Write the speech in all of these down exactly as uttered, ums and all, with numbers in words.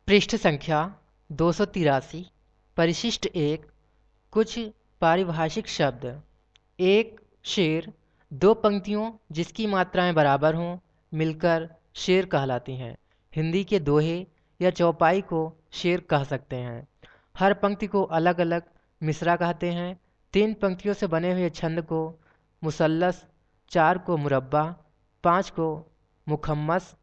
पृष्ठ संख्या दो सौ तिरासी। परिशिष्ट एक। कुछ पारिभाषिक शब्द। एक शेर दो पंक्तियों जिसकी मात्राएं बराबर हों मिलकर शेर कहलाती हैं। हिंदी के दोहे या चौपाई को शेर कह सकते हैं। हर पंक्ति को अलग अलग मिसरा कहते हैं। तीन पंक्तियों से बने हुए छंद को मुसल्लस, चार को मुरब्बा, पाँच को मुखम्मस,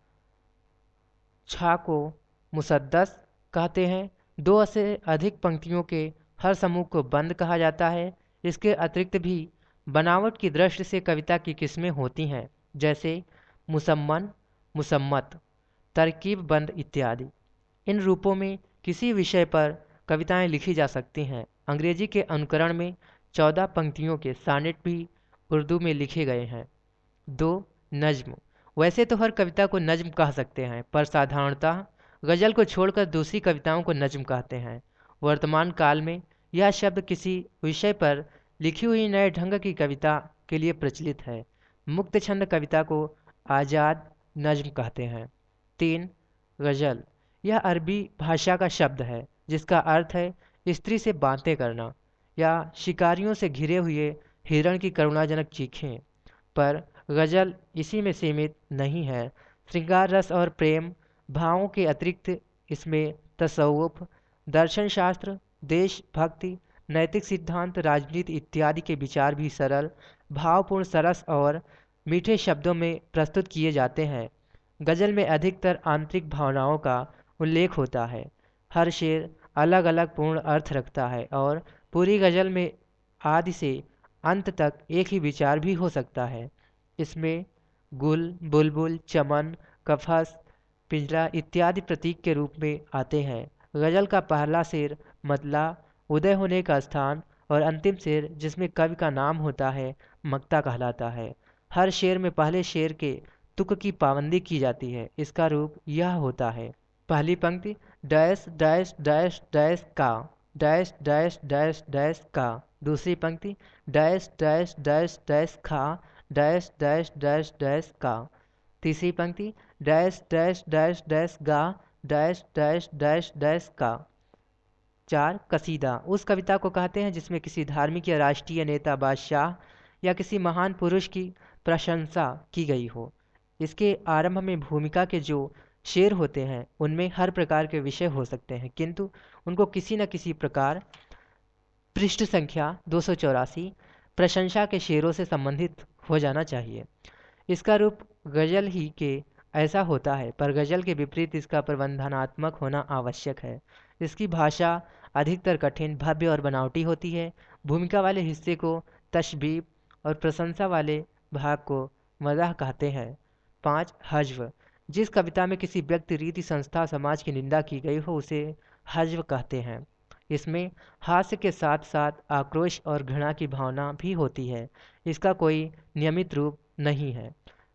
छः को मुसद्दस कहते हैं। दो से अधिक पंक्तियों के हर समूह को बंद कहा जाता है। इसके अतिरिक्त भी बनावट की दृष्टि से कविता की किस्में होती हैं, जैसे मुसम्मन, मुसम्मत, तरकीब बंद इत्यादि। इन रूपों में किसी विषय पर कविताएं लिखी जा सकती हैं। अंग्रेजी के अनुकरण में चौदह पंक्तियों के सानेट भी उर्दू में लिखे गए हैं। दो नज्म। वैसे तो हर कविता को नज्म कह सकते हैं, पर साधारणतः गज़ल को छोड़कर दूसरी कविताओं को नज्म कहते हैं। वर्तमान काल में यह शब्द किसी विषय पर लिखी हुई नए ढंग की कविता के लिए प्रचलित है। मुक्त छंद कविता को आज़ाद नज्म कहते हैं। तीन गज़ल। यह अरबी भाषा का शब्द है जिसका अर्थ है स्त्री से बातें करना या शिकारियों से घिरे हुए हिरण की करुणाजनक चीखें। पर गज़ल इसी में सीमित नहीं है। श्रृंगार रस और प्रेम भावों के अतिरिक्त इसमें तसव्वुफ, दर्शन शास्त्र, देशभक्ति, नैतिक सिद्धांत, राजनीति इत्यादि के विचार भी सरल, भावपूर्ण, सरस और मीठे शब्दों में प्रस्तुत किए जाते हैं। गज़ल में अधिकतर आंतरिक भावनाओं का उल्लेख होता है। हर शेर अलग अलग पूर्ण अर्थ रखता है और पूरी गज़ल में आदि से अंत तक एक ही विचार भी हो सकता है। इसमें गुल, बुलबुल, चमन, कफस, पिंजरा इत्यादि प्रतीक के रूप में आते हैं। गज़ल का पहला शेर मतला, उदय होने का स्थान, और अंतिम शेर जिसमें कवि का नाम होता है मक्ता कहलाता है। हर शेर में पहले शेर के तुक की पाबंदी की जाती है। इसका रूप यह होता है। पहली पंक्ति डैश डैश डैश डैश का, डैश डैश डैश डैश का। दूसरी पंक्ति डैश डैश डैश डैश खा, डैश डैश डैश डैश का। तीसरी पंक्ति डैश डैश डैश डैश गा, डैश डैश डैश डैश का। चार कसीदा उस कविता को कहते हैं जिसमें किसी धार्मिक या राष्ट्रीय नेता, बादशाह या किसी महान पुरुष की प्रशंसा की गई हो। इसके आरंभ में भूमिका के जो शेर होते हैं उनमें हर प्रकार के विषय हो सकते हैं, किंतु उनको किसी न किसी प्रकार पृष्ठ संख्या दो सौ चौरासी प्रशंसा के शेरों से संबंधित हो जाना चाहिए। इसका रूप गज़ल ही के ऐसा होता है, पर गज़ल के विपरीत इसका प्रबंधनात्मक होना आवश्यक है। इसकी भाषा अधिकतर कठिन, भव्य और बनावटी होती है। भूमिका वाले हिस्से को तशबीब और प्रशंसा वाले भाग को मज़ाह कहते हैं। पाँच हज्व। जिस कविता में किसी व्यक्ति, रीति, संस्था, समाज की निंदा की गई हो उसे हज्व कहते हैं। इसमें हास्य के साथ साथ आक्रोश और घृणा की भावना भी होती है। इसका कोई नियमित रूप नहीं है।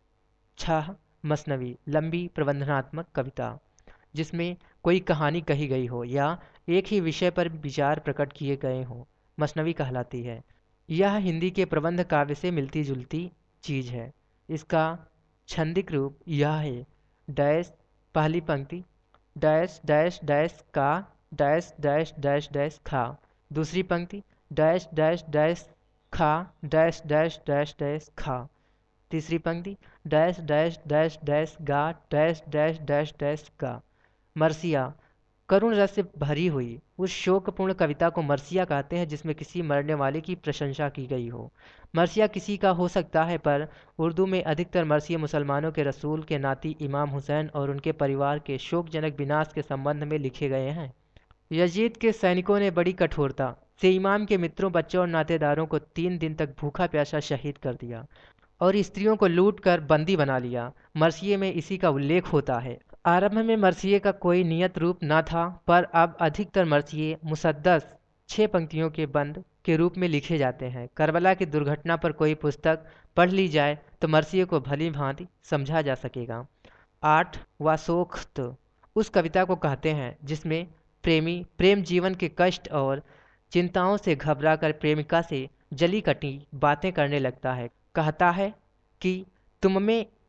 छह मसनवी। लंबी प्रबंधनात्मक कविता जिसमें कोई कहानी कही गई हो या एक ही विषय पर विचार प्रकट किए गए हों मसनवी कहलाती है। यह हिंदी के प्रबंध काव्य से मिलती जुलती चीज है। इसका छंदिक रूप यह है डैश पहली पंक्ति डैश डैश डैश का, डैश डैश डैश डैश खा। दूसरी पंक्ति डैश डैश डैश खा, डैश डैश डैश डैश खा। तीसरी पंक्ति डैश डैश डैश डैश गा, डैश डैश डैश डैश गा। मरसिया करुण रस से भरी हुई उस शोकपूर्ण कविता को मरसिया कहते हैं जिसमें किसी मरने वाले की प्रशंसा की गई हो। मरसिया किसी का हो सकता है, पर उर्दू में अधिकतर मरसिया मुसलमानों के रसूल के नाती इमाम हुसैन और उनके परिवार के शोकजनक विनाश के संबंध में लिखे गए हैं। यजीद के सैनिकों ने बड़ी कठोरता से इमाम के मित्रों, बच्चों और नातेदारों को तीन दिन तक भूखा प्यासा शहीद कर दिया और स्त्रियों को लूट कर बंदी बना लिया। मरसिये में इसी का उल्लेख होता है। आरंभ में मरसिये का कोई नियत रूप न था, पर अब अधिकतर मरसिये मुसद्दस छह पंक्तियों के बंद के रूप में लिखे जाते हैं। करबला की दुर्घटना पर कोई पुस्तक पढ़ ली जाए तो मरसिये को भली भांति समझा जा सकेगा। आठ वासोख्त उस कविता को कहते हैं जिसमें प्रेमी प्रेम जीवन के कष्ट और चिंताओं से घबराकर प्रेमिका से जली कटी बातें करने लगता है। कहता है कि तुम में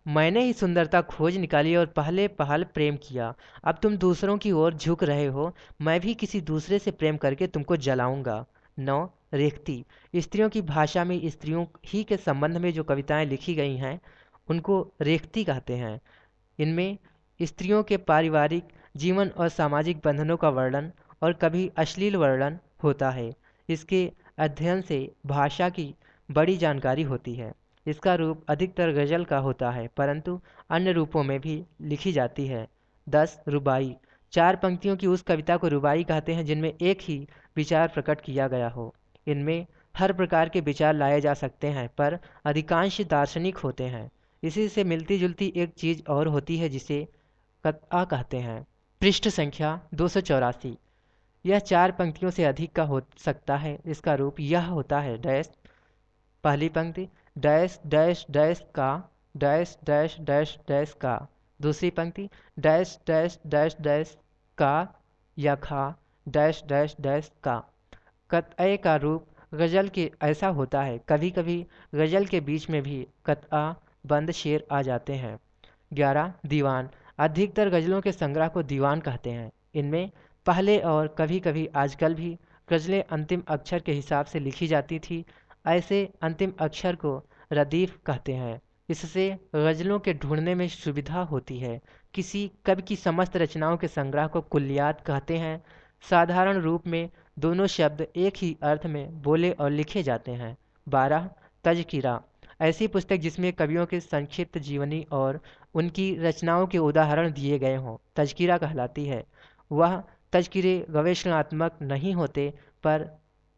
मैंने ही सुंदरता खोज निकाली और पहले पहल प्रेम किया। अब तुम दूसरों की ओर झुक रहे हो, मैं भी किसी दूसरे से प्रेम करके तुमको जलाऊंगा। नौ। रेखती। स्त्रियों की भाषा में स्त्रियों ही के संबंध में जो कविताएं लिखी गई हैं उनको रेखती कहते हैं। इनमें स्त्रियों के पारिवारिक जीवन और सामाजिक बंधनों का वर्णन और कभी अश्लील वर्णन होता है। इसके अध्ययन से भाषा की बड़ी जानकारी होती है। इसका रूप अधिकतर गज़ल का होता है, परंतु अन्य रूपों में भी लिखी जाती है। दस। रुबाई। चार पंक्तियों की उस कविता को रुबाई कहते हैं जिनमें एक ही विचार प्रकट किया गया हो। इनमें हर प्रकार के विचार लाए जा सकते हैं, पर अधिकांश दार्शनिक होते हैं। इसी से मिलती जुलती एक चीज़ और होती है जिसे कत्आ कहते हैं। पृष्ठ संख्या दो सौ चौरासी। यह चार पंक्तियों से अधिक का हो सकता है। इसका रूप यह होता है: डैश पहली पंक्ति डैश डैश डैश का डैश डैश डैश डैश का। दूसरी पंक्ति डैश डैश डैश डैश का या खा डैश डैश डैश का। कत्आ का रूप गज़ल के ऐसा होता है। कभी कभी गज़ल के बीच में भी कत्आ बंद शेर आ जाते हैं। ग्यारह। दीवान। अधिकतर गज़लों के संग्रह को दीवान कहते हैं। इनमें पहले और कभी कभी आजकल भी गज़लें अंतिम अक्षर के हिसाब से लिखी जाती थी। ऐसे अंतिम अक्षर को रदीफ कहते हैं। इससे गज़लों के ढूंढने में सुविधा होती है। किसी कवि की समस्त रचनाओं के संग्रह को कुल्लियात कहते हैं। साधारण रूप में दोनों शब्द एक ही अर्थ में बोले और लिखे जाते हैं। बारह। तज़किरा। ऐसी पुस्तक जिसमें कवियों के संक्षिप्त जीवनी और उनकी रचनाओं के उदाहरण दिए गए हों तज़किरा कहलाती है। वह तज़किरे गवेषणात्मक नहीं होते, पर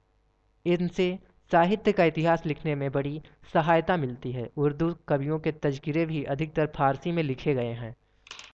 इनसे साहित्य का इतिहास लिखने में बड़ी सहायता मिलती है। उर्दू कवियों के तज़किरे भी अधिकतर फारसी में लिखे गए हैं।